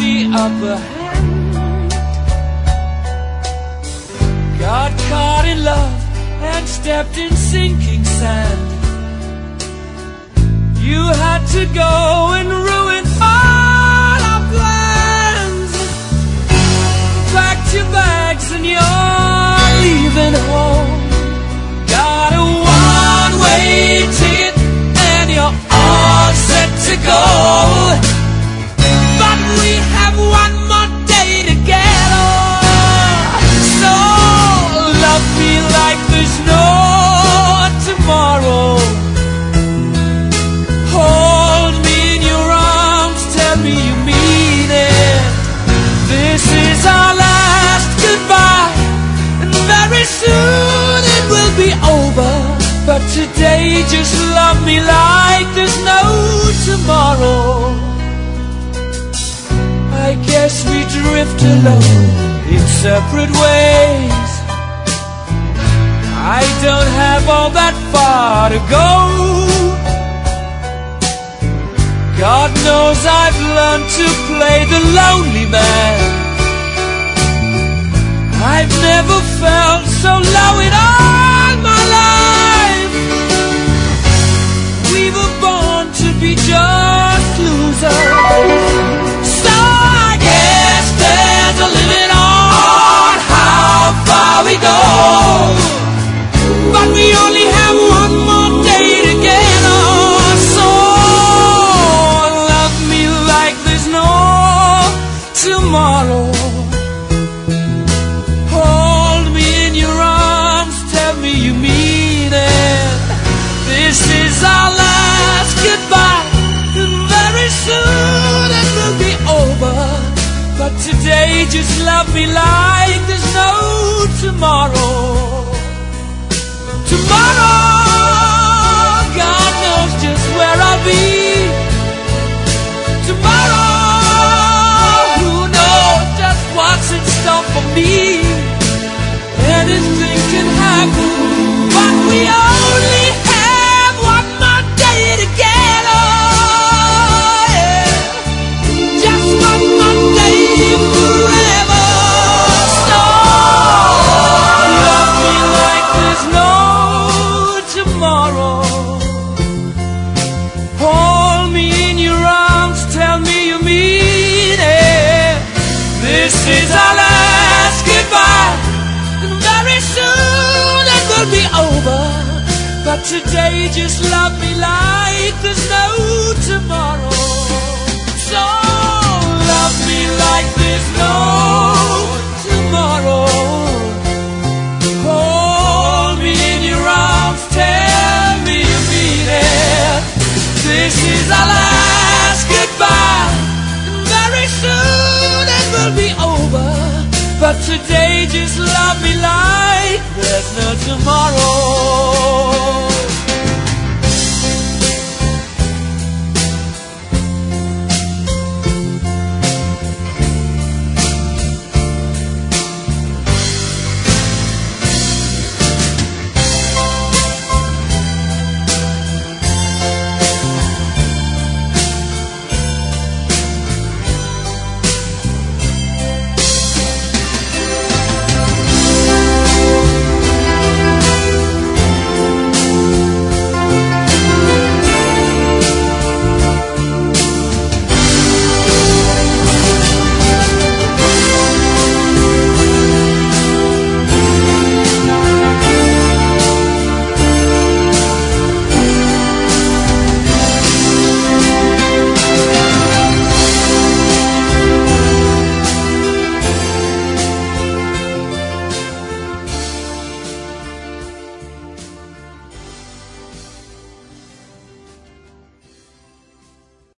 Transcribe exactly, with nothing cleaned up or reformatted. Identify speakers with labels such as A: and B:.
A: the upper hand. Got caught in love and stepped in sinking sand. You had to go and ruin all our plans. Packed your bags and you're leaving home. Got a one-way ticket and you're all set to go. But we have one more day together. So love me like there's no tomorrow. Hold me in your arms, tell me you mean it. This is our last goodbye, and very soon it will be over. But today just love me like there's no tomorrow. I guess we drift alone in separate ways. I don't have all that far to go. God knows I've learned to play the lonely man. I've never felt so low in all my life. We were born to be just losers. So I guess there's a limit on how far we go. But we only have one more day together. So love me like there's no tomorrow. Hold me in your arms, tell me you mean it. This is our last goodbye, and very soon it will be over. But today just love me like there's no tomorrow. Tomorrow, God knows just where I'll be. Tomorrow, who knows just what's in store for me. Anything can happen, but we only have one more day together. Yeah. Just one more day forever. So love me like there's no tomorrow. Hold me in your arms, tell me you mean it. This is our last goodbye, and very soon it will be over. But today just love me like there's no tomorrow. So love me like there's no tomorrow. Hold me in your arms, tell me you mean it. This is our last goodbye, and very soon it will be over. But today just love me like there's no tomorrow.